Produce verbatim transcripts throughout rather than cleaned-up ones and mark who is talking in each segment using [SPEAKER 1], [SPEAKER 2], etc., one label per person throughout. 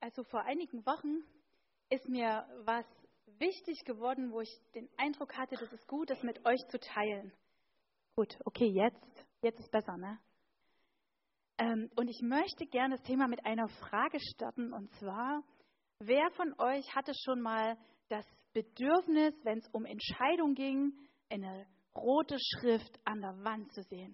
[SPEAKER 1] Also vor einigen Wochen ist mir was wichtig geworden, wo ich den Eindruck hatte, das ist gut, das mit euch zu teilen. Gut, okay, jetzt, jetzt ist besser, ne? Ähm, und ich möchte gerne das Thema mit einer Frage starten, und zwar, wer von euch hatte schon mal das Bedürfnis, wenn es um Entscheidung ging, eine rote Schrift an der Wand zu sehen?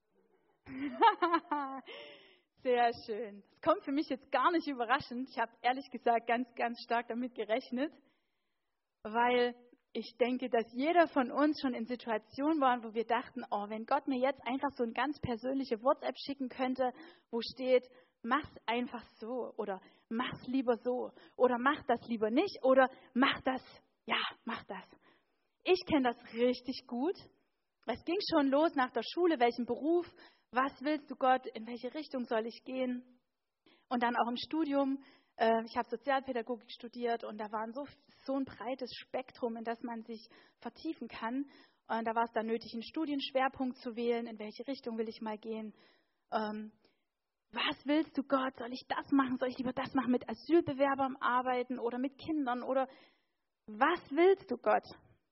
[SPEAKER 1] Sehr schön. Das kommt für mich jetzt gar nicht überraschend. Ich habe ehrlich gesagt ganz, ganz stark damit gerechnet, weil ich denke, dass jeder von uns schon in Situationen war, wo wir dachten, oh, wenn Gott mir jetzt einfach so eine ganz persönliche WhatsApp schicken könnte, wo steht, mach's einfach so oder mach's lieber so oder mach das lieber nicht oder mach das, ja, mach das. Ich kenne das richtig gut. Es ging schon los nach der Schule, welchen Beruf, was willst du Gott, in welche Richtung soll ich gehen? Und dann auch im Studium, äh, ich habe Sozialpädagogik studiert und da war so, so ein breites Spektrum, in das man sich vertiefen kann. Und da war es dann nötig, einen Studienschwerpunkt zu wählen, in welche Richtung will ich mal gehen. Ähm, was willst du Gott, soll ich das machen, soll ich lieber das machen, mit Asylbewerbern arbeiten oder mit Kindern oder was willst du Gott?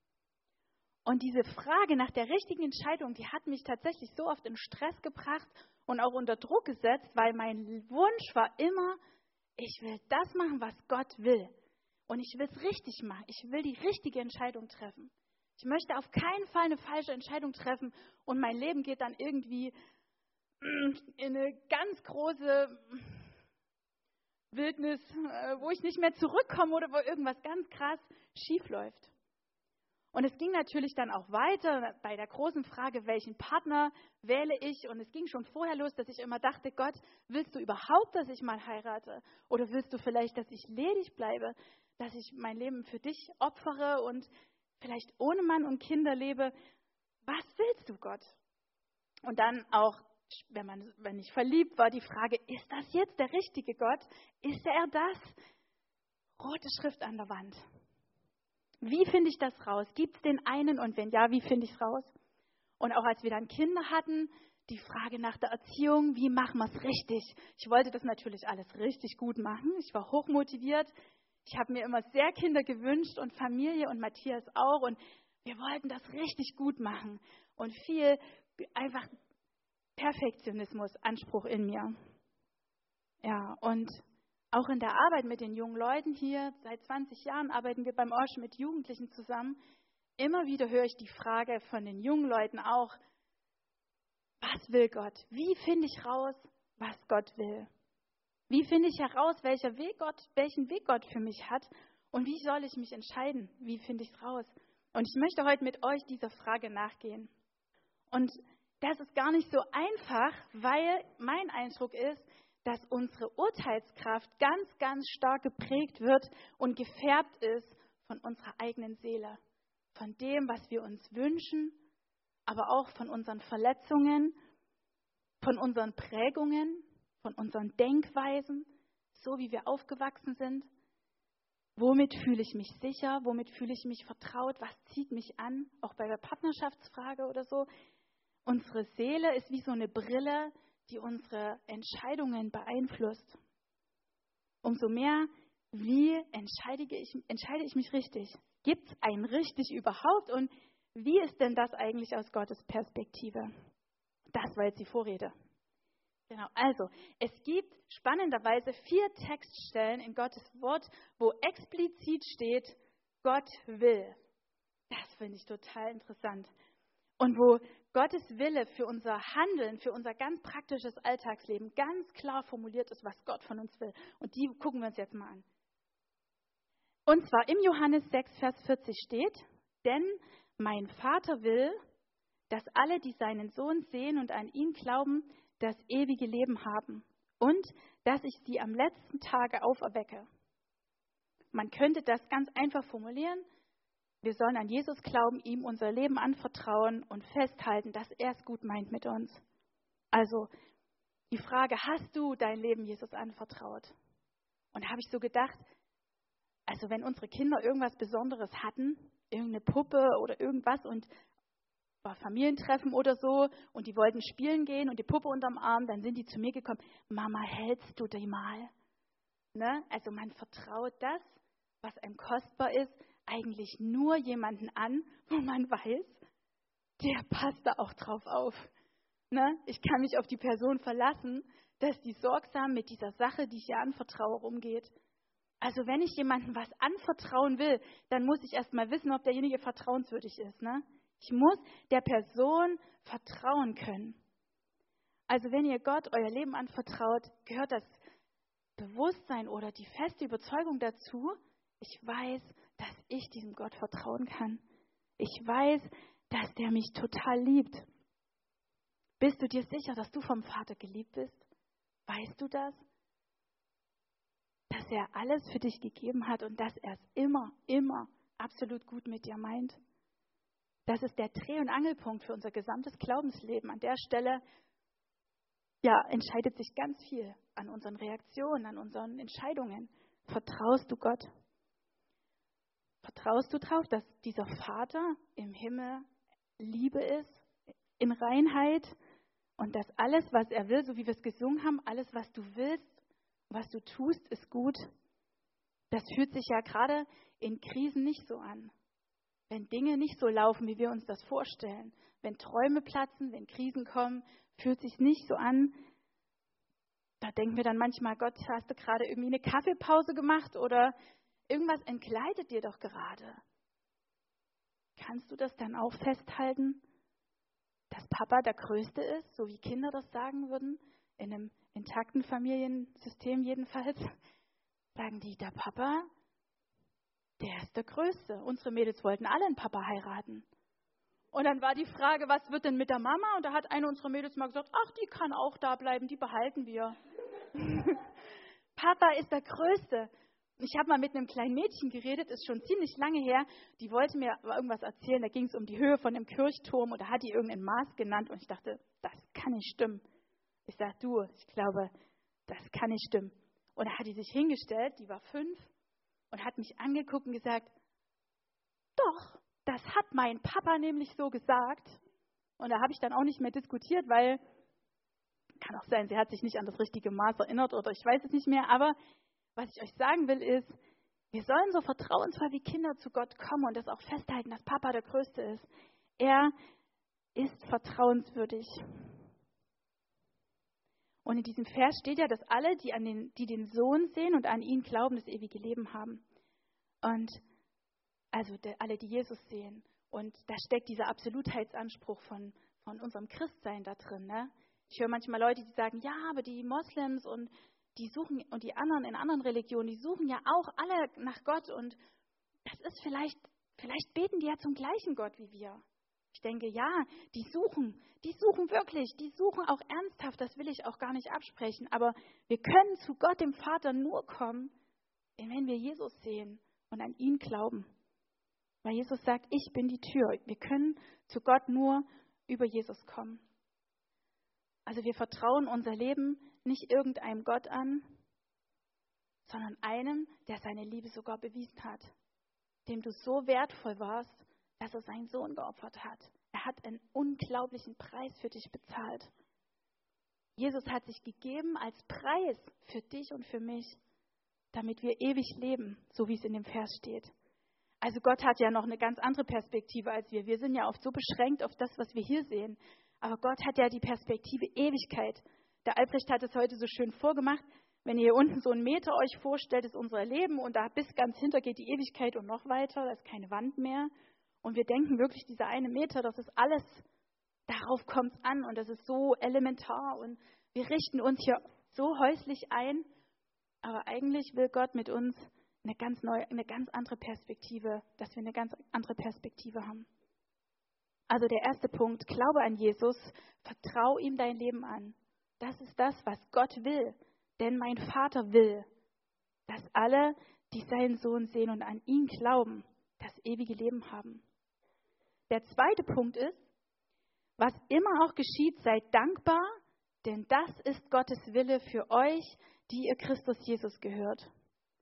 [SPEAKER 1] Und diese Frage nach der richtigen Entscheidung, die hat mich tatsächlich so oft in Stress gebracht und auch unter Druck gesetzt, weil mein Wunsch war immer, ich will das machen, was Gott will. Und ich will es richtig machen. Ich will die richtige Entscheidung treffen. Ich möchte auf keinen Fall eine falsche Entscheidung treffen und mein Leben geht dann irgendwie in eine ganz große Wildnis, wo ich nicht mehr zurückkomme oder wo irgendwas ganz krass schief läuft. Und es ging natürlich dann auch weiter bei der großen Frage, welchen Partner wähle ich? Und es ging schon vorher los, dass ich immer dachte, Gott, willst du überhaupt, dass ich mal heirate? Oder willst du vielleicht, dass ich ledig bleibe? Dass ich mein Leben für dich opfere und vielleicht ohne Mann und Kinder lebe? Was willst du, Gott? Und dann auch, wenn man, wenn ich verliebt war, die Frage, ist das jetzt der richtige Gott? Ist er das? Rote Schrift an der Wand. Wie finde ich das raus? Gibt es den einen und wenn ja, wie finde ich es raus? Und auch als wir dann Kinder hatten, die Frage nach der Erziehung, wie machen wir es richtig? Ich wollte das natürlich alles richtig gut machen. Ich war hochmotiviert. Ich habe mir immer sehr Kinder gewünscht und Familie und Matthias auch. Und wir wollten das richtig gut machen. Und viel einfach Perfektionismus, Anspruch in mir. Ja, und auch in der Arbeit mit den jungen Leuten hier, seit zwanzig Jahren arbeiten wir beim Orsch mit Jugendlichen zusammen. Immer wieder höre ich die Frage von den jungen Leuten auch, was will Gott? Wie finde ich raus, was Gott will? Wie finde ich heraus, welcher Weg Gott, welchen Weg Gott für mich hat? Und wie soll ich mich entscheiden? Wie finde ich es raus? Und ich möchte heute mit euch dieser Frage nachgehen. Und das ist gar nicht so einfach, weil mein Eindruck ist, dass unsere Urteilskraft ganz, ganz stark geprägt wird und gefärbt ist von unserer eigenen Seele, von dem, was wir uns wünschen, aber auch von unseren Verletzungen, von unseren Prägungen, von unseren Denkweisen, so wie wir aufgewachsen sind. Womit fühle ich mich sicher? Womit fühle ich mich vertraut? Was zieht mich an? Auch bei der Partnerschaftsfrage oder so. Unsere Seele ist wie so eine Brille, die unsere Entscheidungen beeinflusst. Umso mehr, wie entscheide ich, entscheide ich mich richtig? Gibt es ein richtig überhaupt? Und wie ist denn das eigentlich aus Gottes Perspektive? Das war jetzt die Vorrede. Genau, also es gibt spannenderweise vier Textstellen in Gottes Wort, wo explizit steht, Gott will. Das finde ich total interessant. Und wo Gottes Wille für unser Handeln, für unser ganz praktisches Alltagsleben ganz klar formuliert ist, was Gott von uns will. Und die gucken wir uns jetzt mal an. Und zwar im Johannes sechs, Vers vierzig steht, denn mein Vater will, dass alle, die seinen Sohn sehen und an ihn glauben, das ewige Leben haben und dass ich sie am letzten Tage auferwecke. Man könnte das ganz einfach formulieren. Wir sollen an Jesus glauben, ihm unser Leben anvertrauen und festhalten, dass er es gut meint mit uns. Also die Frage, hast du dein Leben Jesus anvertraut? Und da habe ich so gedacht, also wenn unsere Kinder irgendwas Besonderes hatten, irgendeine Puppe oder irgendwas und war Familientreffen oder so und die wollten spielen gehen und die Puppe unterm Arm, dann sind die zu mir gekommen, Mama, hältst du die mal? Ne? Also man vertraut das, was einem kostbar ist, eigentlich nur jemanden an, wo man weiß, der passt da auch drauf auf. Ne? Ich kann mich auf die Person verlassen, dass die sorgsam mit dieser Sache, die ich ihr anvertraue, umgeht. Also wenn ich jemandem was anvertrauen will, dann muss ich erst mal wissen, ob derjenige vertrauenswürdig ist. Ne? Ich muss der Person vertrauen können. Also wenn ihr Gott euer Leben anvertraut, gehört das Bewusstsein oder die feste Überzeugung dazu, ich weiß, dass ich diesem Gott vertrauen kann. Ich weiß, dass der mich total liebt. Bist du dir sicher, dass du vom Vater geliebt bist? Weißt du das? Dass er alles für dich gegeben hat und dass er es immer, immer absolut gut mit dir meint. Das ist der Dreh- und Angelpunkt für unser gesamtes Glaubensleben. An der Stelle ja, entscheidet sich ganz viel an unseren Reaktionen, an unseren Entscheidungen. Vertraust du Gott? Vertraust du darauf, dass dieser Vater im Himmel Liebe ist, in Reinheit und dass alles, was er will, so wie wir es gesungen haben, alles, was du willst, was du tust, ist gut? Das fühlt sich ja gerade in Krisen nicht so an. Wenn Dinge nicht so laufen, wie wir uns das vorstellen, wenn Träume platzen, wenn Krisen kommen, fühlt sich nicht so an. Da denken wir dann manchmal, Gott, hast du gerade irgendwie eine Kaffeepause gemacht oder irgendwas entgleitet dir doch gerade. Kannst du das dann auch festhalten, dass Papa der Größte ist, so wie Kinder das sagen würden, in einem intakten Familiensystem jedenfalls, sagen die, der Papa, der ist der Größte. Unsere Mädels wollten alle einen Papa heiraten. Und dann war die Frage, was wird denn mit der Mama? Und da hat eine unserer Mädels mal gesagt, ach, die kann auch da bleiben, die behalten wir. Papa ist der Größte. Ich habe mal mit einem kleinen Mädchen geredet, ist schon ziemlich lange her. Die wollte mir irgendwas erzählen, da ging es um die Höhe von dem Kirchturm und da hat die irgendein Maß genannt und ich dachte, das kann nicht stimmen. Ich sage, du, ich glaube, das kann nicht stimmen. Und da hat die sich hingestellt, die war fünf und hat mich angeguckt und gesagt, doch, das hat mein Papa nämlich so gesagt. Und da habe ich dann auch nicht mehr diskutiert, weil, kann auch sein, sie hat sich nicht an das richtige Maß erinnert oder ich weiß es nicht mehr, aber was ich euch sagen will ist, wir sollen so vertrauensvoll wie Kinder zu Gott kommen und das auch festhalten, dass Papa der Größte ist. Er ist vertrauenswürdig. Und in diesem Vers steht ja, dass alle, die, an den, die den Sohn sehen und an ihn glauben, das ewige Leben haben. Und also de, alle, die Jesus sehen. Und da steckt dieser Absolutheitsanspruch von, von unserem Christsein da drin. Ne? Ich höre manchmal Leute, die sagen, ja, aber die Moslems und die suchen und die anderen in anderen Religionen, die suchen ja auch alle nach Gott und das ist vielleicht, vielleicht beten die ja zum gleichen Gott wie wir. Ich denke, ja, die suchen, die suchen wirklich, die suchen auch ernsthaft, das will ich auch gar nicht absprechen, aber wir können zu Gott, dem Vater, nur kommen, wenn wir Jesus sehen und an ihn glauben. Weil Jesus sagt, ich bin die Tür. Wir können zu Gott nur über Jesus kommen. Also wir vertrauen unser Leben nicht irgendeinem Gott an, sondern einem, der seine Liebe sogar bewiesen hat, dem du so wertvoll warst, dass er seinen Sohn geopfert hat. Er hat einen unglaublichen Preis für dich bezahlt. Jesus hat sich gegeben als Preis für dich und für mich, damit wir ewig leben, so wie es in dem Vers steht. Also Gott hat ja noch eine ganz andere Perspektive als wir. Wir sind ja oft so beschränkt auf das, was wir hier sehen. Aber Gott hat ja die Perspektive Ewigkeit. Der Albrecht hat es heute so schön vorgemacht. Wenn ihr hier unten so einen Meter euch vorstellt, ist unser Leben und da bis ganz hinter geht die Ewigkeit und noch weiter, da ist keine Wand mehr. Und wir denken wirklich, dieser eine Meter, das ist alles, darauf kommt es an und das ist so elementar und wir richten uns hier so häuslich ein. Aber eigentlich will Gott mit uns eine ganz neue, eine ganz andere Perspektive, dass wir eine ganz andere Perspektive haben. Also der erste Punkt, glaube an Jesus, vertrau ihm dein Leben an. Das ist das, was Gott will. Denn mein Vater will, dass alle, die seinen Sohn sehen und an ihn glauben, das ewige Leben haben. Der zweite Punkt ist, was immer auch geschieht, seid dankbar, denn das ist Gottes Wille für euch, die ihr Christus Jesus gehört.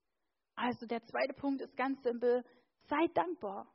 [SPEAKER 1] Also der zweite Punkt ist ganz simpel, seid dankbar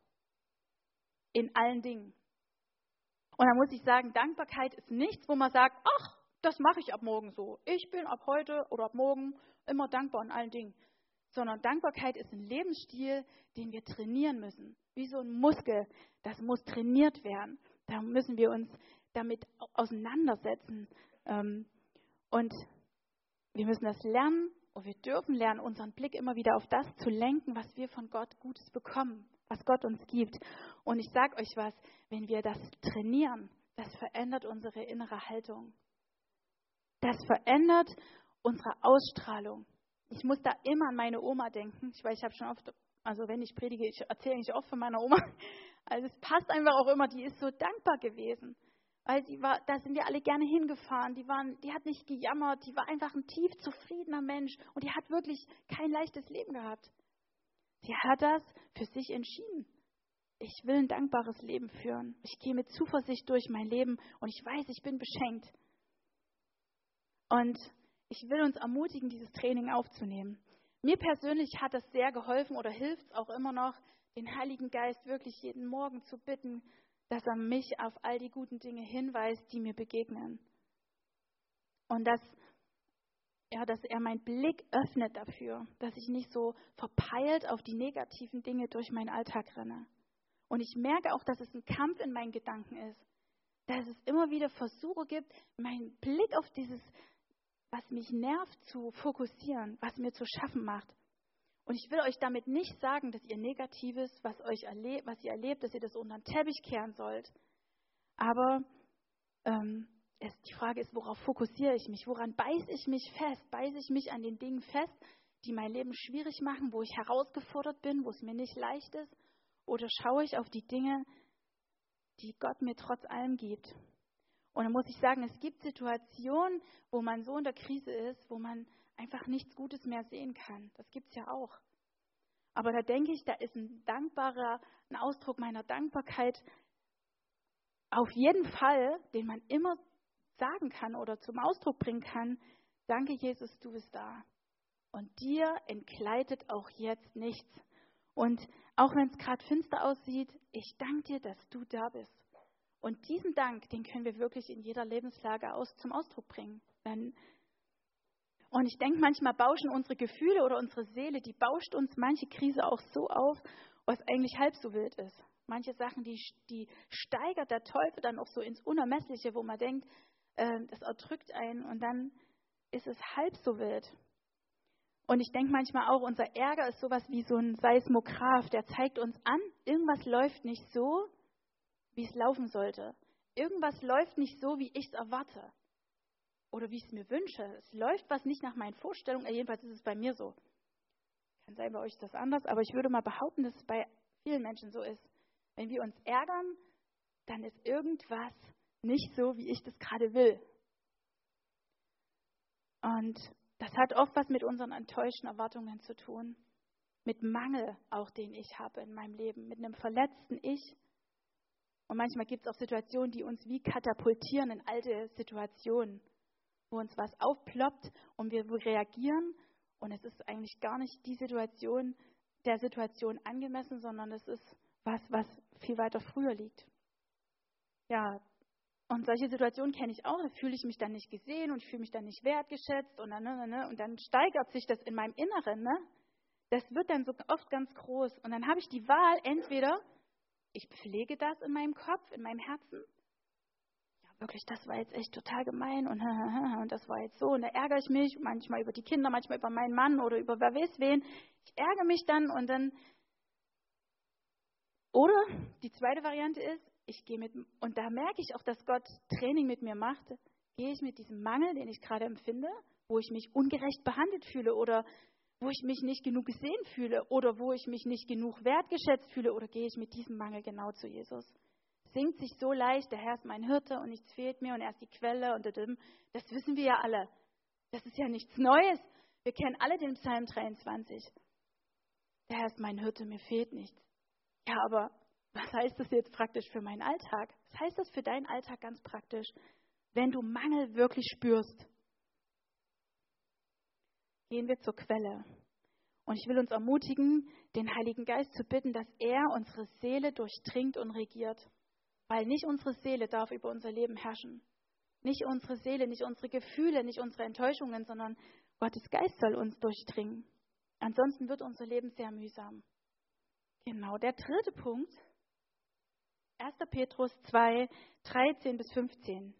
[SPEAKER 1] in allen Dingen. Und da muss ich sagen, Dankbarkeit ist nichts, wo man sagt, ach, das mache ich ab morgen so. Ich bin ab heute oder ab morgen immer dankbar in allen Dingen. Sondern Dankbarkeit ist ein Lebensstil, den wir trainieren müssen. Wie so ein Muskel, das muss trainiert werden. Da müssen wir uns damit auseinandersetzen. Und wir müssen das lernen und wir dürfen lernen, unseren Blick immer wieder auf das zu lenken, was wir von Gott Gutes bekommen, was Gott uns gibt. Und ich sage euch was, wenn wir das trainieren, das verändert unsere innere Haltung. Das verändert unsere Ausstrahlung. Ich muss da immer an meine Oma denken. Ich weiß, ich habe schon oft, also wenn ich predige, ich erzähle nicht oft von meiner Oma. Also es passt einfach auch immer, die ist so dankbar gewesen. Weil sie war, da sind wir alle gerne hingefahren. Die waren, die hat nicht gejammert, die war einfach ein tief zufriedener Mensch. Und die hat wirklich kein leichtes Leben gehabt. Sie hat das für sich entschieden. Ich will ein dankbares Leben führen. Ich gehe mit Zuversicht durch mein Leben und ich weiß, ich bin beschenkt. Und ich will uns ermutigen, dieses Training aufzunehmen. Mir persönlich hat das sehr geholfen oder hilft es auch immer noch, den Heiligen Geist wirklich jeden Morgen zu bitten, dass er mich auf all die guten Dinge hinweist, die mir begegnen. Und dass, ja, dass er meinen Blick öffnet dafür, dass ich nicht so verpeilt auf die negativen Dinge durch meinen Alltag renne. Und ich merke auch, dass es ein Kampf in meinen Gedanken ist, dass es immer wieder Versuche gibt, meinen Blick auf dieses, was mich nervt, zu fokussieren, was mir zu schaffen macht. Und ich will euch damit nicht sagen, dass ihr Negatives, was, euch erlebt, was ihr erlebt, dass ihr das unter den Teppich kehren sollt. Aber ähm, es, die Frage ist, worauf fokussiere ich mich? Woran beiße ich mich fest? Beiße ich mich an den Dingen fest, die mein Leben schwierig machen, wo ich herausgefordert bin, wo es mir nicht leicht ist? Oder schaue ich auf die Dinge, die Gott mir trotz allem gibt? Und dann muss ich sagen, es gibt Situationen, wo man so in der Krise ist, wo man einfach nichts Gutes mehr sehen kann. Das gibt es ja auch. Aber da denke ich, da ist ein dankbarer, ein Ausdruck meiner Dankbarkeit auf jeden Fall, den man immer sagen kann oder zum Ausdruck bringen kann. Danke, Jesus, du bist da. Und dir entgleitet auch jetzt nichts. Und auch wenn es gerade finster aussieht, ich danke dir, dass du da bist. Und diesen Dank, den können wir wirklich in jeder Lebenslage aus, zum Ausdruck bringen. Wenn, und ich denke, manchmal bauschen unsere Gefühle oder unsere Seele, die bauscht uns manche Krise auch so auf, was eigentlich halb so wild ist. Manche Sachen, die, die steigert der Teufel dann auch so ins Unermessliche, wo man denkt, äh, das erdrückt einen und dann ist es halb so wild. Und ich denke manchmal auch, unser Ärger ist sowas wie so ein Seismograph, der zeigt uns an, irgendwas läuft nicht so, wie es laufen sollte. Irgendwas läuft nicht so, wie ich es erwarte. Oder wie ich es mir wünsche. Es läuft was nicht nach meinen Vorstellungen. Jedenfalls ist es bei mir so. Kann sein, bei euch ist das anders, aber ich würde mal behaupten, dass es bei vielen Menschen so ist. Wenn wir uns ärgern, dann ist irgendwas nicht so, wie ich das gerade will. Und das hat oft was mit unseren enttäuschten Erwartungen zu tun. Mit Mangel auch, den ich habe in meinem Leben. Mit einem verletzten Ich. Und manchmal gibt es auch Situationen, die uns wie katapultieren in alte Situationen, wo uns was aufploppt und wir reagieren und es ist eigentlich gar nicht die Situation, der Situation angemessen, sondern es ist was, was viel weiter früher liegt. Ja, und solche Situationen kenne ich auch, da fühle ich mich dann nicht gesehen und ich fühle mich dann nicht wertgeschätzt und dann, ne, ne, und dann steigert sich das in meinem Inneren, ne? Das wird dann so oft ganz groß und dann habe ich die Wahl, entweder ich pflege das in meinem Kopf, in meinem Herzen. Ja, wirklich, das war jetzt echt total gemein und, und das war jetzt so. Und da ärgere ich mich manchmal über die Kinder, manchmal über meinen Mann oder über wer weiß wen. Ich ärgere mich dann und dann. Oder die zweite Variante ist, ich gehe mit, und da merke ich auch, dass Gott Training mit mir macht, gehe ich mit diesem Mangel, den ich gerade empfinde, wo ich mich ungerecht behandelt fühle oder wo ich mich nicht genug gesehen fühle oder wo ich mich nicht genug wertgeschätzt fühle oder gehe ich mit diesem Mangel genau zu Jesus. Singt sich so leicht, der Herr ist mein Hirte und nichts fehlt mir und er ist die Quelle und das wissen wir ja alle. Das ist ja nichts Neues. Wir kennen alle den Psalm dreiundzwanzig. Der Herr ist mein Hirte, mir fehlt nichts. Ja, aber was heißt das jetzt praktisch für meinen Alltag? Was heißt das für deinen Alltag ganz praktisch, wenn du Mangel wirklich spürst? Gehen wir zur Quelle. Und ich will uns ermutigen, den Heiligen Geist zu bitten, dass er unsere Seele durchdringt und regiert. Weil nicht unsere Seele darf über unser Leben herrschen. Nicht unsere Seele, nicht unsere Gefühle, nicht unsere Enttäuschungen, sondern Gottes Geist soll uns durchdringen. Ansonsten wird unser Leben sehr mühsam. Genau, der dritte Punkt, erster Petrus zwei, dreizehn bis fünfzehn.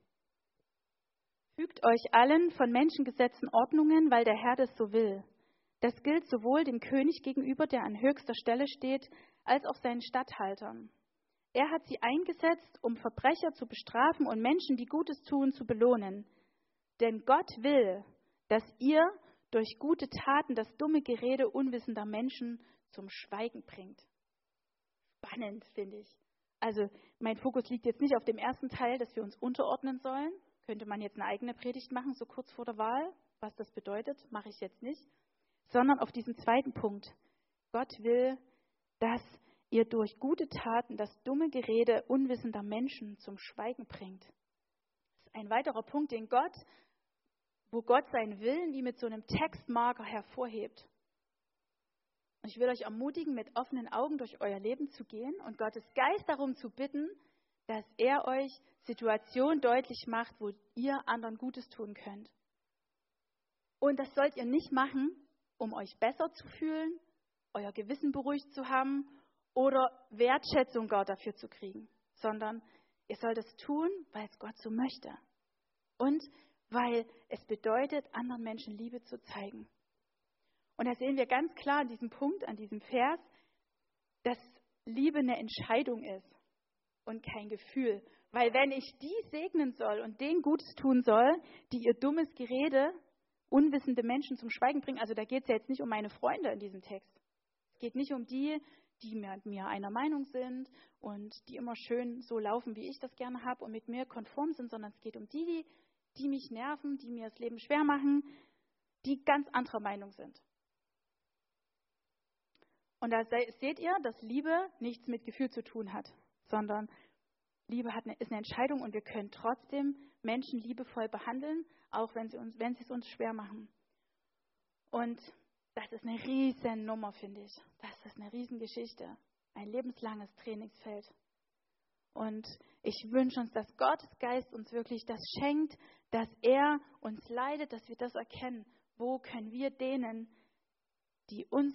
[SPEAKER 1] Fügt euch allen von Menschen gesetzten Ordnungen, weil der Herr das so will. Das gilt sowohl dem König gegenüber, der an höchster Stelle steht, als auch seinen Statthaltern. Er hat sie eingesetzt, um Verbrecher zu bestrafen und Menschen, die Gutes tun, zu belohnen. Denn Gott will, dass ihr durch gute Taten das dumme Gerede unwissender Menschen zum Schweigen bringt. Spannend, finde ich. Also mein Fokus liegt jetzt nicht auf dem ersten Teil, dass wir uns unterordnen sollen. Könnte man jetzt eine eigene Predigt machen, so kurz vor der Wahl. Was das bedeutet, mache ich jetzt nicht. Sondern auf diesen zweiten Punkt. Gott will, dass ihr durch gute Taten das dumme Gerede unwissender Menschen zum Schweigen bringt. Das ist ein weiterer Punkt, den Gott, wo Gott seinen Willen wie mit so einem Textmarker hervorhebt. Und ich will euch ermutigen, mit offenen Augen durch euer Leben zu gehen und Gottes Geist darum zu bitten, dass er euch Situationen deutlich macht, wo ihr anderen Gutes tun könnt. Und das sollt ihr nicht machen, um euch besser zu fühlen, euer Gewissen beruhigt zu haben oder Wertschätzung Gott dafür zu kriegen, sondern ihr sollt es tun, weil es Gott so möchte und weil es bedeutet, anderen Menschen Liebe zu zeigen. Und da sehen wir ganz klar an diesem Punkt, an diesem Vers, dass Liebe eine Entscheidung ist und kein Gefühl. Weil wenn ich die segnen soll und denen Gutes tun soll, die ihr dummes Gerede, unwissende Menschen zum Schweigen bringen, also da geht es ja jetzt nicht um meine Freunde in diesem Text. Es geht nicht um die, die mit mir einer Meinung sind und die immer schön so laufen, wie ich das gerne habe und mit mir konform sind, sondern es geht um die, die, die mich nerven, die mir das Leben schwer machen, die ganz anderer Meinung sind. Und da seht ihr, dass Liebe nichts mit Gefühl zu tun hat, sondern Liebe hat eine, ist eine Entscheidung und wir können trotzdem Menschen liebevoll behandeln, auch wenn sie, uns, wenn sie es uns schwer machen. Und das ist eine riesen Nummer, finde ich. Das ist eine Riesengeschichte, ein lebenslanges Trainingsfeld. Und ich wünsche uns, dass Gottes Geist uns wirklich das schenkt, dass er uns leitet, dass wir das erkennen. Wo können wir denen, die uns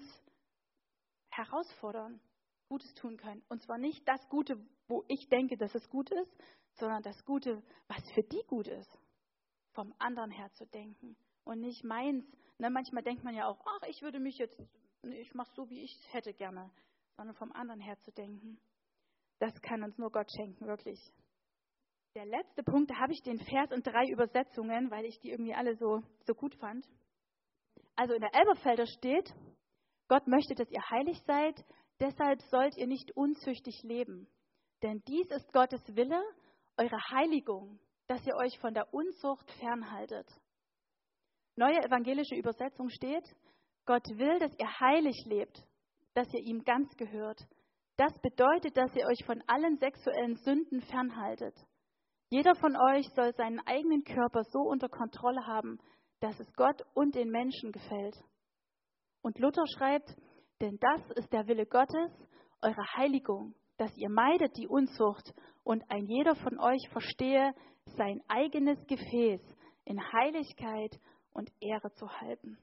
[SPEAKER 1] herausfordern, Gutes tun können. Und zwar nicht das Gute, wo ich denke, dass es gut ist, sondern das Gute, was für die gut ist. Vom anderen her zu denken und nicht meins. Ne, manchmal denkt man ja auch, ach, ich würde mich jetzt, ich mache so, wie ich es hätte gerne, sondern vom anderen her zu denken. Das kann uns nur Gott schenken, wirklich. Der letzte Punkt, da habe ich den Vers in drei Übersetzungen, weil ich die irgendwie alle so, so gut fand. Also in der Elberfelder steht, Gott möchte, dass ihr heilig seid, deshalb sollt ihr nicht unzüchtig leben. Denn dies ist Gottes Wille, eure Heiligung, dass ihr euch von der Unzucht fernhaltet. Neue evangelische Übersetzung steht, Gott will, dass ihr heilig lebt, dass ihr ihm ganz gehört. Das bedeutet, dass ihr euch von allen sexuellen Sünden fernhaltet. Jeder von euch soll seinen eigenen Körper so unter Kontrolle haben, dass es Gott und den Menschen gefällt. Und Luther schreibt, denn das ist der Wille Gottes, eure Heiligung, dass ihr meidet die Unzucht und ein jeder von euch verstehe, sein eigenes Gefäß in Heiligkeit und Ehre zu halten.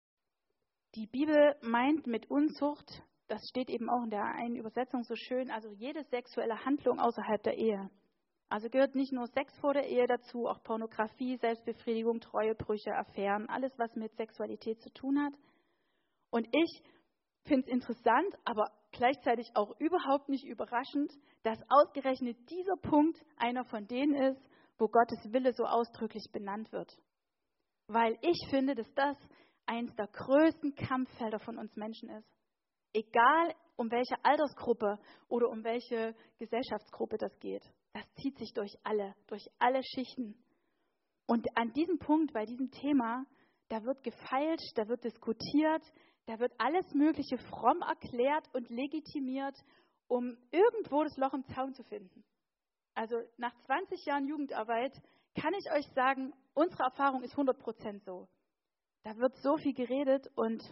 [SPEAKER 1] Die Bibel meint mit Unzucht, das steht eben auch in der einen Übersetzung so schön, also jede sexuelle Handlung außerhalb der Ehe. Also gehört nicht nur Sex vor der Ehe dazu, auch Pornografie, Selbstbefriedigung, Treuebrüche, Affären, alles, was mit Sexualität zu tun hat. Und ich finde es interessant, aber gleichzeitig auch überhaupt nicht überraschend, dass ausgerechnet dieser Punkt einer von denen ist, wo Gottes Wille so ausdrücklich benannt wird. Weil ich finde, dass das eines der größten Kampffelder von uns Menschen ist. Egal, um welche Altersgruppe oder um welche Gesellschaftsgruppe das geht. Das zieht sich durch alle, durch alle Schichten. Und an diesem Punkt, bei diesem Thema, da wird gefeilscht, da wird diskutiert, da wird alles Mögliche fromm erklärt und legitimiert, um irgendwo das Loch im Zaun zu finden. Also nach zwanzig Jahren Jugendarbeit kann ich euch sagen, unsere Erfahrung ist hundert Prozent so. Da wird so viel geredet und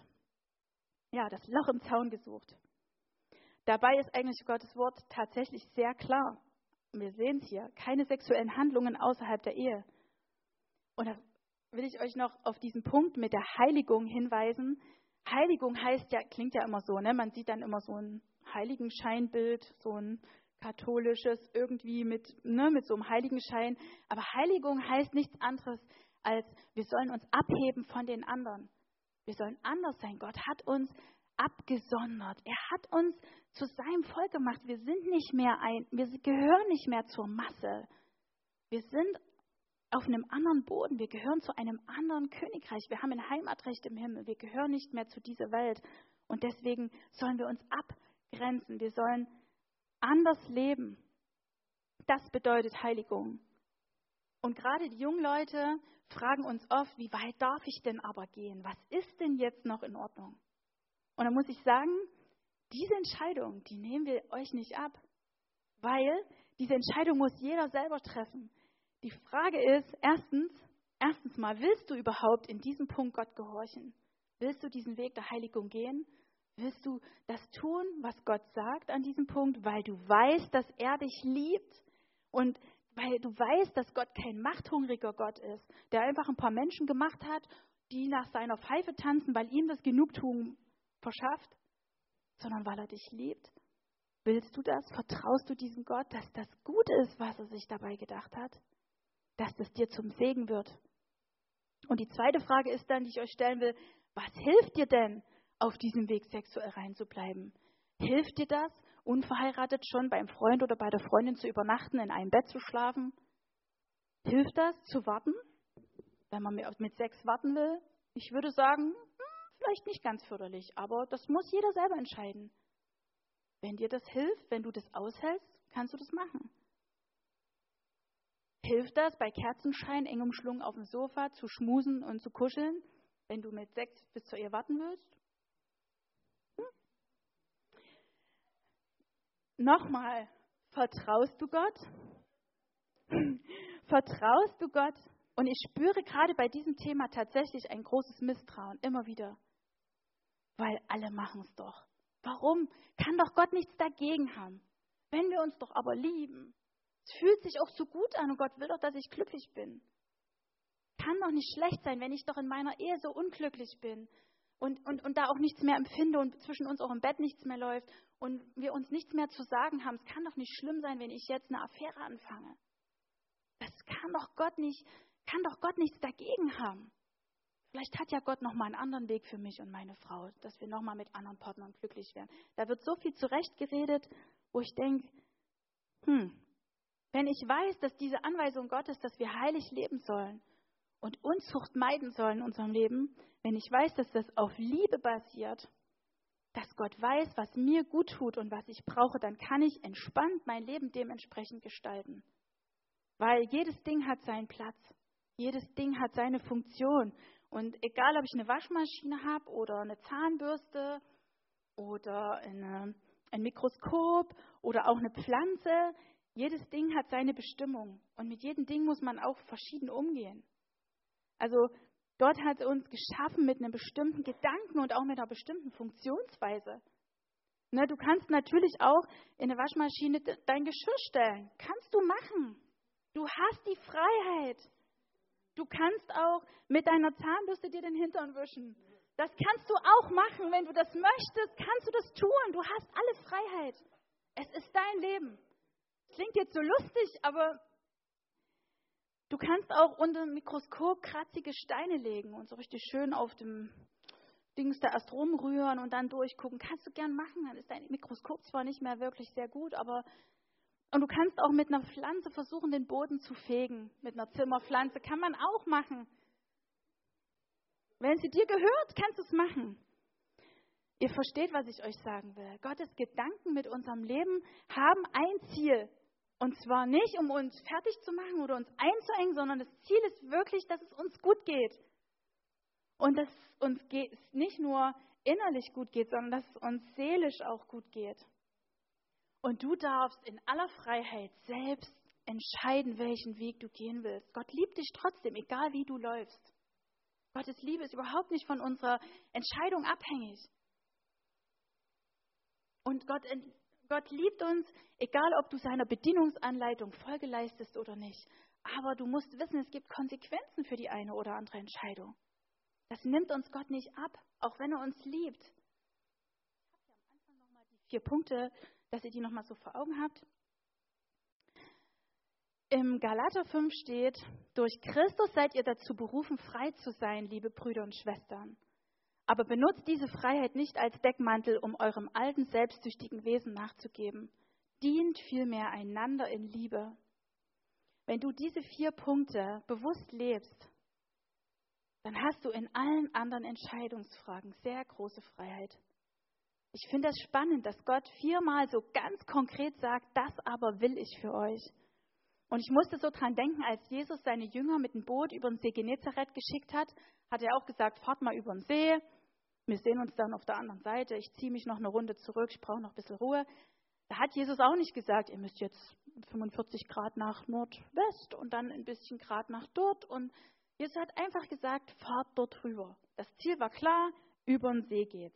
[SPEAKER 1] ja, das Loch im Zaun gesucht. Dabei ist eigentlich Gottes Wort tatsächlich sehr klar. Wir sehen es hier, keine sexuellen Handlungen außerhalb der Ehe. Und da will ich euch noch auf diesen Punkt mit der Heiligung hinweisen. Heiligung heißt ja, klingt ja immer so, ne? Man sieht dann immer so ein Heiligenscheinbild, so ein katholisches, irgendwie mit, ne, mit so einem Heiligenschein. Aber Heiligung heißt nichts anderes, als wir sollen uns abheben von den anderen. Wir sollen anders sein. Gott hat uns abgesondert. Er hat uns zu seinem Volk gemacht. Wir sind nicht mehr ein, wir gehören nicht mehr zur Masse. Wir sind auf einem anderen Boden. Wir gehören zu einem anderen Königreich. Wir haben ein Heimatrecht im Himmel. Wir gehören nicht mehr zu dieser Welt. Und deswegen sollen wir uns abgrenzen. Wir sollen anders leben. Das bedeutet Heiligung. Und gerade die jungen Leute fragen uns oft, wie weit darf ich denn aber gehen? Was ist denn jetzt noch in Ordnung? Und dann muss ich sagen, diese Entscheidung, die nehmen wir euch nicht ab. Weil diese Entscheidung muss jeder selber treffen. Die Frage ist, erstens, erstens mal, willst du überhaupt in diesem Punkt Gott gehorchen? Willst du diesen Weg der Heiligung gehen? Willst du das tun, was Gott sagt an diesem Punkt, weil du weißt, dass er dich liebt und weil du weißt, dass Gott kein machthungriger Gott ist, der einfach ein paar Menschen gemacht hat, die nach seiner Pfeife tanzen, weil ihm das Genugtuung verschafft, sondern weil er dich liebt? Willst du das? Vertraust du diesem Gott, dass das gut ist, was er sich dabei gedacht hat? Dass das dir zum Segen wird? Und die zweite Frage ist dann, die ich euch stellen will, was hilft dir denn, auf diesem Weg sexuell reinzubleiben? Hilft dir das, unverheiratet schon beim Freund oder bei der Freundin zu übernachten, in einem Bett zu schlafen? Hilft das, zu warten, wenn man mit Sex warten will? Ich würde sagen, hm, vielleicht nicht ganz förderlich, aber das muss jeder selber entscheiden. Wenn dir das hilft, wenn du das aushältst, kannst du das machen. Hilft das, bei Kerzenschein eng umschlungen auf dem Sofa zu schmusen und zu kuscheln, wenn du mit Sex bis zur Ehe warten willst? Hm? Nochmal, vertraust du Gott? Vertraust du Gott? Und ich spüre gerade bei diesem Thema tatsächlich ein großes Misstrauen, immer wieder. Weil alle machen es doch. Warum? Kann doch Gott nichts dagegen haben. Wenn wir uns doch aber lieben. Es fühlt sich auch so gut an und Gott will doch, dass ich glücklich bin. Kann doch nicht schlecht sein, wenn ich doch in meiner Ehe so unglücklich bin und, und, und da auch nichts mehr empfinde und zwischen uns auch im Bett nichts mehr läuft und wir uns nichts mehr zu sagen haben. Es kann doch nicht schlimm sein, wenn ich jetzt eine Affäre anfange. Das kann doch Gott nicht, kann doch Gott nichts dagegen haben. Vielleicht hat ja Gott nochmal einen anderen Weg für mich und meine Frau, dass wir nochmal mit anderen Partnern glücklich werden. Da wird so viel zurechtgeredet, wo ich denke, hm, wenn ich weiß, dass diese Anweisung Gottes, dass wir heilig leben sollen und Unzucht meiden sollen in unserem Leben, wenn ich weiß, dass das auf Liebe basiert, dass Gott weiß, was mir gut tut und was ich brauche, dann kann ich entspannt mein Leben dementsprechend gestalten. Weil jedes Ding hat seinen Platz. Jedes Ding hat seine Funktion. Und egal, ob ich eine Waschmaschine habe oder eine Zahnbürste oder eine, ein Mikroskop oder auch eine Pflanze, jedes Ding hat seine Bestimmung. Und mit jedem Ding muss man auch verschieden umgehen. Also Gott hat uns geschaffen mit einem bestimmten Gedanken und auch mit einer bestimmten Funktionsweise. Ne, du kannst natürlich auch in eine Waschmaschine dein Geschirr stellen. Kannst du machen. Du hast die Freiheit. Du kannst auch mit deiner Zahnbürste dir den Hintern wischen. Das kannst du auch machen. Wenn du das möchtest, kannst du das tun. Du hast alle Freiheit. Es ist dein Leben. Klingt jetzt so lustig, aber du kannst auch unter dem Mikroskop kratzige Steine legen und so richtig schön auf dem Dings da erst rumrühren und dann durchgucken. Kannst du gern machen. Dann ist dein Mikroskop zwar nicht mehr wirklich sehr gut, aber und du kannst auch mit einer Pflanze versuchen, den Boden zu fegen. Mit einer Zimmerpflanze kann man auch machen. Wenn sie dir gehört, kannst du es machen. Ihr versteht, was ich euch sagen will. Gottes Gedanken mit unserem Leben haben ein Ziel. Und zwar nicht, um uns fertig zu machen oder uns einzuengen, sondern das Ziel ist wirklich, dass es uns gut geht. Und dass es uns geht, nicht nur innerlich gut geht, sondern dass es uns seelisch auch gut geht. Und du darfst in aller Freiheit selbst entscheiden, welchen Weg du gehen willst. Gott liebt dich trotzdem, egal wie du läufst. Gottes Liebe ist überhaupt nicht von unserer Entscheidung abhängig. Und Gott, Gott liebt uns, egal ob du seiner Bedienungsanleitung Folge leistest oder nicht. Aber du musst wissen, es gibt Konsequenzen für die eine oder andere Entscheidung. Das nimmt uns Gott nicht ab, auch wenn er uns liebt. Ich habe ja am Anfang nochmal die vier Punkte, dass ihr die nochmal so vor Augen habt. Im Galater fünf steht, durch Christus seid ihr dazu berufen, frei zu sein, liebe Brüder und Schwestern. Aber benutzt diese Freiheit nicht als Deckmantel, um eurem alten, selbstsüchtigen Wesen nachzugeben. Dient vielmehr einander in Liebe. Wenn du diese vier Punkte bewusst lebst, dann hast du in allen anderen Entscheidungsfragen sehr große Freiheit. Ich finde es spannend, dass Gott viermal so ganz konkret sagt, das aber will ich für euch. Und ich musste so dran denken, als Jesus seine Jünger mit dem Boot über den See Genezareth geschickt hat, hat er auch gesagt, fahrt mal über den See, wir sehen uns dann auf der anderen Seite, ich ziehe mich noch eine Runde zurück, ich brauche noch ein bisschen Ruhe. Da hat Jesus auch nicht gesagt, ihr müsst jetzt fünfundvierzig Grad nach Nordwest und dann ein bisschen Grad nach dort. Und Jesus hat einfach gesagt, fahrt dort rüber. Das Ziel war klar, über den See geht's.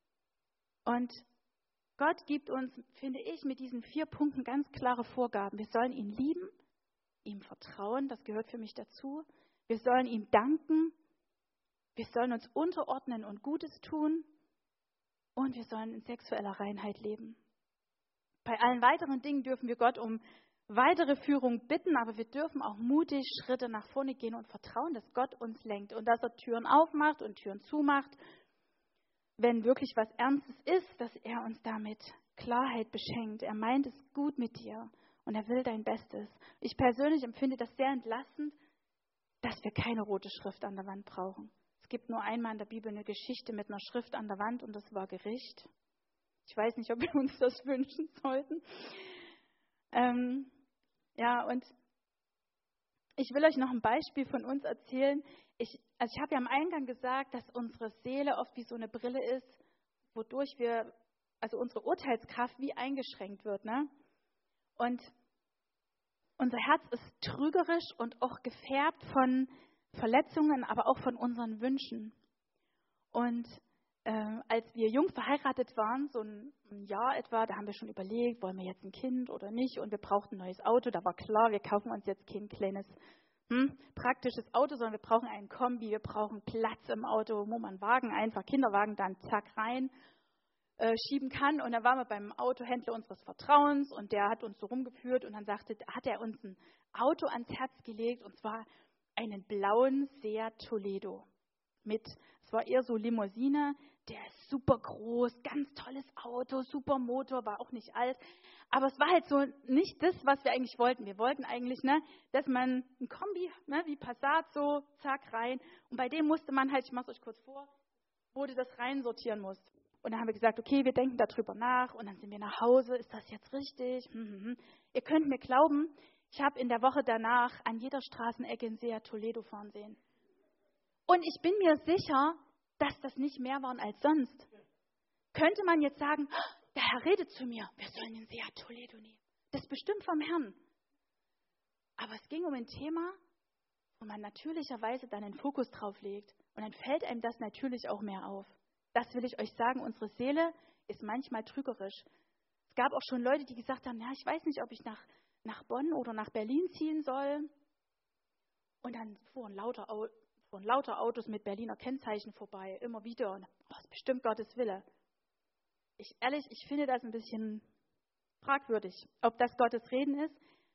[SPEAKER 1] Und Gott gibt uns, finde ich, mit diesen vier Punkten ganz klare Vorgaben. Wir sollen ihn lieben, ihm vertrauen, das gehört für mich dazu. Wir sollen ihm danken, wir sollen uns unterordnen und Gutes tun und wir sollen in sexueller Reinheit leben. Bei allen weiteren Dingen dürfen wir Gott um weitere Führung bitten, aber wir dürfen auch mutig Schritte nach vorne gehen und vertrauen, dass Gott uns lenkt und dass er Türen aufmacht und Türen zumacht. Wenn wirklich was Ernstes ist, dass er uns damit Klarheit beschenkt. Er meint es gut mit dir und er will dein Bestes. Ich persönlich empfinde das sehr entlastend, dass wir keine rote Schrift an der Wand brauchen. Es gibt nur einmal in der Bibel eine Geschichte mit einer Schrift an der Wand und das war Gericht. Ich weiß nicht, ob wir uns das wünschen sollten. Ähm, ja, und ich will euch noch ein Beispiel von uns erzählen. Ich, also ich habe ja am Eingang gesagt, dass unsere Seele oft wie so eine Brille ist, wodurch wir, also unsere Urteilskraft wie eingeschränkt wird. Ne? Und unser Herz ist trügerisch und auch gefärbt von Verletzungen, aber auch von unseren Wünschen. Und äh, als wir jung verheiratet waren, so ein, ein Jahr etwa, da haben wir schon überlegt, wollen wir jetzt ein Kind oder nicht? Und wir brauchten ein neues Auto. Da war klar, wir kaufen uns jetzt kein kleines hm, praktisches Auto, sondern wir brauchen einen Kombi, wir brauchen Platz im Auto, wo man Wagen einfach, Kinderwagen dann zack rein äh, schieben kann. Und dann waren wir beim Autohändler unseres Vertrauens und der hat uns so rumgeführt und dann sagte, hat er uns ein Auto ans Herz gelegt und zwar einen blauen Seat Toledo mit, es war eher so Limousine, der ist super groß, ganz tolles Auto, super Motor, war auch nicht alt. Aber es war halt so nicht das, was wir eigentlich wollten. Wir wollten eigentlich, ne, dass man ein Kombi, ne, wie Passat, so, zack, rein. Und bei dem musste man halt, ich mache es euch kurz vor, wo du das reinsortieren musst. Und dann haben wir gesagt, okay, wir denken darüber nach. Und dann sind wir nach Hause, ist das jetzt richtig? Hm, hm, hm. Ihr könnt mir glauben, ich habe in der Woche danach an jeder Straßenecke einen Seat Toledo fahren sehen. Und ich bin mir sicher, dass das nicht mehr waren als sonst. Könnte man jetzt sagen, der Herr redet zu mir, wir sollen den Seat Toledo nehmen. Das ist bestimmt vom Herrn. Aber es ging um ein Thema, wo man natürlicherweise dann den Fokus drauf legt. Und dann fällt einem das natürlich auch mehr auf. Das will ich euch sagen, unsere Seele ist manchmal trügerisch. Es gab auch schon Leute, die gesagt haben, ja, ich weiß nicht, ob ich nach, nach Bonn oder nach Berlin ziehen soll. Und dann fuhren lauter, fuhren lauter Autos mit Berliner Kennzeichen vorbei, immer wieder. Und oh, das ist bestimmt Gottes Wille. Ich ehrlich, ich finde das ein bisschen fragwürdig, ob das Gottes Reden ist.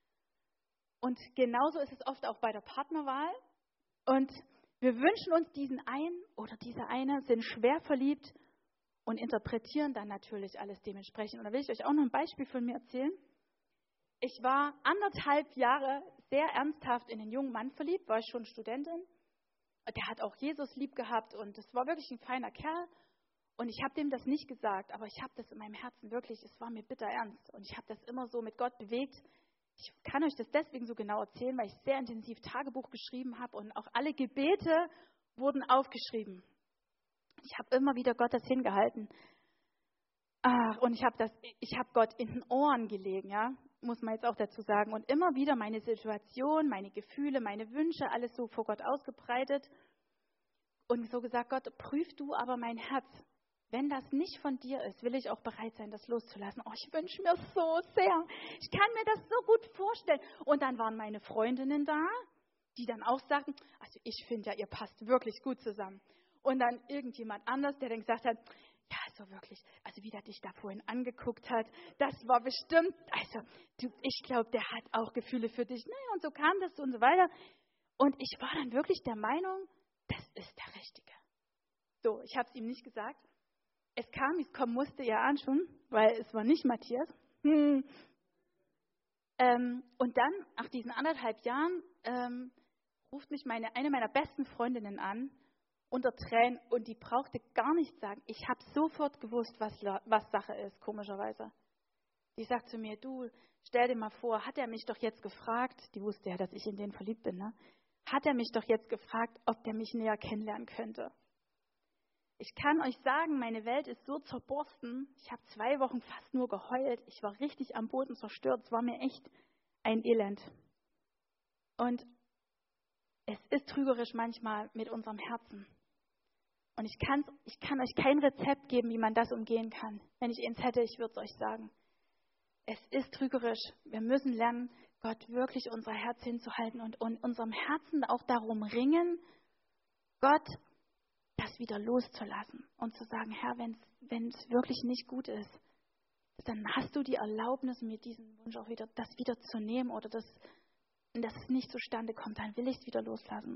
[SPEAKER 1] Und genauso ist es oft auch bei der Partnerwahl. Und wir wünschen uns diesen einen oder diese eine, sind schwer verliebt und interpretieren dann natürlich alles dementsprechend. Und da will ich euch auch noch ein Beispiel von mir erzählen. Ich war anderthalb Jahre sehr ernsthaft in einen jungen Mann verliebt, war ich schon Studentin. Der hat auch Jesus lieb gehabt und es war wirklich ein feiner Kerl. Und ich habe dem das nicht gesagt, aber ich habe das in meinem Herzen wirklich, es war mir bitter ernst. Und ich habe das immer so mit Gott bewegt. Ich kann euch das deswegen so genau erzählen, weil ich sehr intensiv Tagebuch geschrieben habe und auch alle Gebete wurden aufgeschrieben. Ich habe immer wieder Gott das hingehalten. Ach, und ich habe das, ich habe Gott in den Ohren gelegen, ja, muss man jetzt auch dazu sagen. Und immer wieder meine Situation, meine Gefühle, meine Wünsche, alles so vor Gott ausgebreitet. Und so gesagt, Gott, prüf du aber mein Herz. wenn das nicht von dir ist, will ich auch bereit sein, das loszulassen. Oh, ich wünsche mir so sehr. Ich kann mir das so gut vorstellen. Und dann waren meine Freundinnen da, die dann auch sagten, also ich finde ja, ihr passt wirklich gut zusammen. Und dann irgendjemand anders, der dann gesagt hat, ja, so wirklich, also wie der dich da vorhin angeguckt hat, das war bestimmt, also du, ich glaube, der hat auch Gefühle für dich. Naja, und so kam das und so weiter. Und ich war dann wirklich der Meinung, das ist der Richtige. So, ich habe es ihm nicht gesagt. Es kam, es kommen musste ja an schon, weil es war nicht Matthias. Hm. Ähm, und dann, nach diesen anderthalb Jahren, ähm, ruft mich meine, eine meiner besten Freundinnen an, unter Tränen, und die brauchte gar nichts sagen. Ich habe sofort gewusst, was, was Sache ist, komischerweise. Die sagt zu mir, du, stell dir mal vor, hat er mich doch jetzt gefragt, die wusste ja, dass ich in den verliebt bin, ne? Hat er mich doch jetzt gefragt, ob der mich näher kennenlernen könnte. Ich kann euch sagen, meine Welt ist so zerborsten. Ich habe zwei Wochen fast nur geheult. Ich war richtig am Boden zerstört. Es war mir echt ein Elend. Und es ist trügerisch manchmal mit unserem Herzen. Und ich, kann's, ich kann euch kein Rezept geben, wie man das umgehen kann. Wenn ich eins hätte, ich würde es euch sagen. Es ist trügerisch. Wir müssen lernen, Gott wirklich unser Herz hinzuhalten und in unserem Herzen auch darum ringen, Gott das wieder loszulassen und zu sagen, Herr, wenn es wirklich nicht gut ist, dann hast du die Erlaubnis, mir diesen Wunsch auch wieder, das wieder zu nehmen oder das, dass es nicht zustande kommt, dann will ich es wieder loslassen.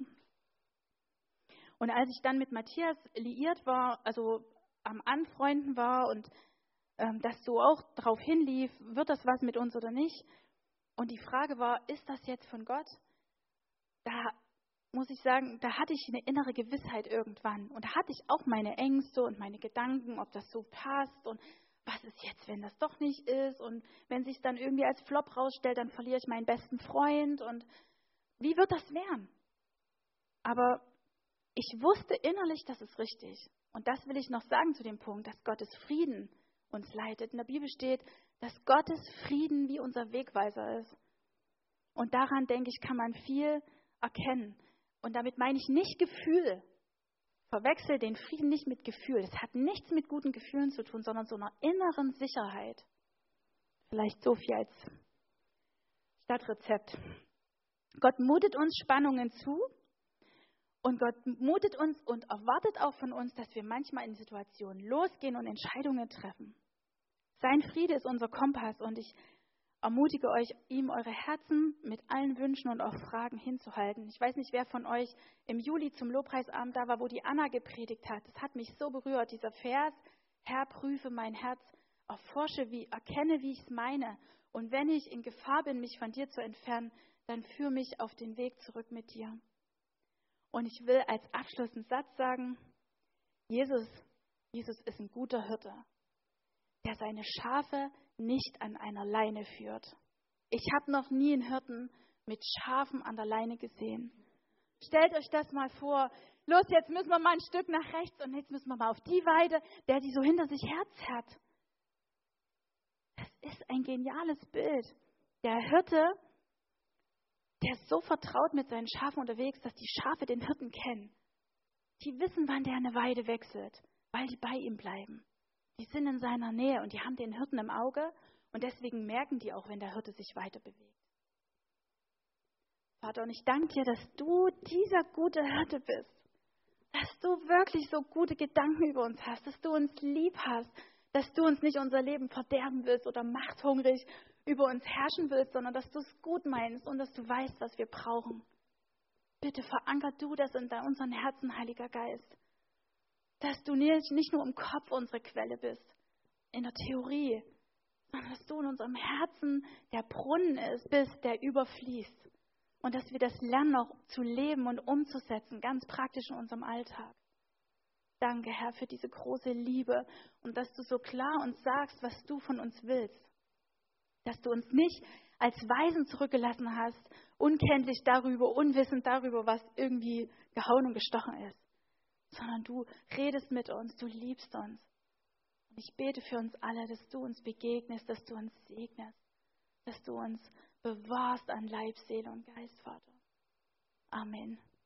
[SPEAKER 1] Und als ich dann mit Matthias liiert war, also am Anfreunden war und ähm, das so auch drauf hinlief, wird das was mit uns oder nicht? Und die Frage war, ist das jetzt von Gott? Da muss ich sagen, da hatte ich eine innere Gewissheit irgendwann. Und da hatte ich auch meine Ängste und meine Gedanken, ob das so passt und was ist jetzt, wenn das doch nicht ist. Und wenn sich dann irgendwie als Flop rausstellt, dann verliere ich meinen besten Freund. Und wie wird das werden? Aber ich wusste innerlich, das ist richtig. Und das will ich noch sagen zu dem Punkt, dass Gottes Frieden uns leitet. In der Bibel steht, dass Gottes Frieden wie unser Wegweiser ist. Und daran, denke ich, kann man viel erkennen. Und damit meine ich nicht Gefühl. Verwechsel den Frieden nicht mit Gefühl. Es hat nichts mit guten Gefühlen zu tun, sondern so einer inneren Sicherheit. Vielleicht so viel als Stadtrezept. Gott mutet uns Spannungen zu und Gott mutet uns und erwartet auch von uns, dass wir manchmal in Situationen losgehen und Entscheidungen treffen. Sein Friede ist unser Kompass und ich ermutige euch, ihm eure Herzen mit allen Wünschen und auch Fragen hinzuhalten. Ich weiß nicht, wer von euch im Juli zum Lobpreisabend da war, wo die Anna gepredigt hat. Das hat mich so berührt, dieser Vers. Herr, prüfe mein Herz, erforsche, wie, erkenne, wie ich es meine. Und wenn ich in Gefahr bin, mich von dir zu entfernen, dann führe mich auf den Weg zurück mit dir. Und ich will als Abschluss einen Satz sagen. Jesus, Jesus ist ein guter Hirte, der seine Schafe nicht an einer Leine führt. Ich habe noch nie einen Hirten mit Schafen an der Leine gesehen. Stellt euch das mal vor. Los, jetzt müssen wir mal ein Stück nach rechts und jetzt müssen wir mal auf die Weide, der die so hinter sich herzerrt. Das ist ein geniales Bild. Der Hirte, der ist so vertraut mit seinen Schafen unterwegs, dass die Schafe den Hirten kennen. Die wissen, wann der eine Weide wechselt, weil die bei ihm bleiben. Die sind in seiner Nähe und die haben den Hirten im Auge und deswegen merken die auch, wenn der Hirte sich weiter bewegt. Vater, und ich danke dir, dass du dieser gute Hirte bist. Dass du wirklich so gute Gedanken über uns hast, dass du uns lieb hast, dass du uns nicht unser Leben verderben willst oder machthungrig über uns herrschen willst, sondern dass du es gut meinst und dass du weißt, was wir brauchen. Bitte veranker du das in unseren Herzen, Heiliger Geist. Dass du nicht nur im Kopf unsere Quelle bist, in der Theorie, sondern dass du in unserem Herzen der Brunnen ist, bist, der überfließt. Und dass wir das lernen, auch zu leben und umzusetzen, ganz praktisch in unserem Alltag. Danke, Herr, für diese große Liebe und dass du so klar uns sagst, was du von uns willst. Dass du uns nicht als Weisen zurückgelassen hast, unkenntlich darüber, unwissend darüber, was irgendwie gehauen und gestochen ist. Sondern du redest mit uns, du liebst uns. Und ich bete für uns alle, dass du uns begegnest, dass du uns segnest, dass du uns bewahrst an Leib, Seele und Geist, Vater. Amen.